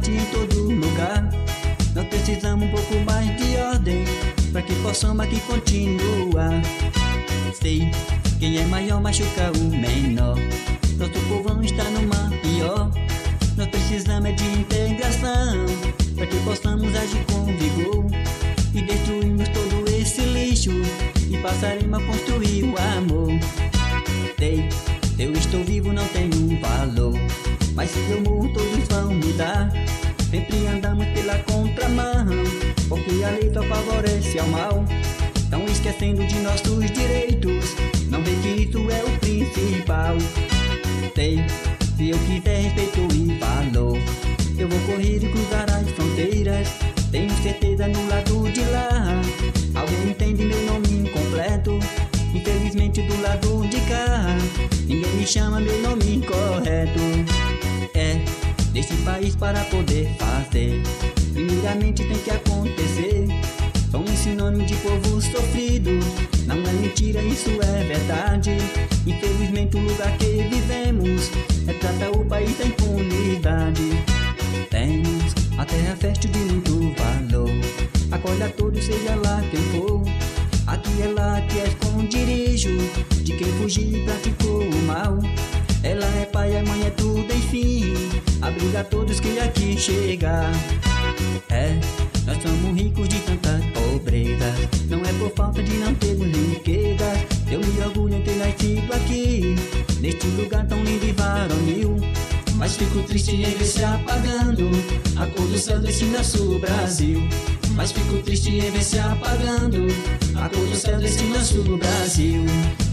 triste em todo lugar. Nós precisamos um pouco mais de ordem para que possamos aqui continuar. Sei, quem é maior machuca o menor. Nosso povão está numa pior. Nós precisamos é de integração para que possamos agir com vigor e destruirmos todo esse lixo e passaremos a construir o amor. Sei, se eu estou vivo não tenho valor, mas se eu morro todos vão me dar. Sempre andamos pela contramão, porque a lei só favorece ao mal. Estão esquecendo de nossos direitos, não vê que isso é o principal. Sei, se eu quiser respeito e valor, eu vou correr e cruzar as fronteiras. Tenho certeza no lado de lá alguém entende meu nome completo. Infelizmente do lado de cá ninguém me chama meu nome correto. É deste país para poder fazer, primeiramente tem que acontecer. Somos sinônimo de povo sofrido, não é mentira, isso é verdade. Infelizmente o lugar que vivemos retrata o país da impunidade. Temos a terra fértil de muito valor, acolhe a todos, seja lá quem for. Aqui é lá que é esconderijo de quem fugiu e praticou o mal. Ela é pai, é mãe, é tudo, enfim, abriga todos que aqui chegar. É, nós somos ricos de tanta pobreza, não é por falta de não termos riquezas. Eu me orgulho em ter nascido aqui, neste lugar tão lindo e varonil. Mas fico triste em ver se apagando a cor do céu desse nosso Brasil. Mas fico triste em ver se apagando a cor do céu desse nosso Brasil.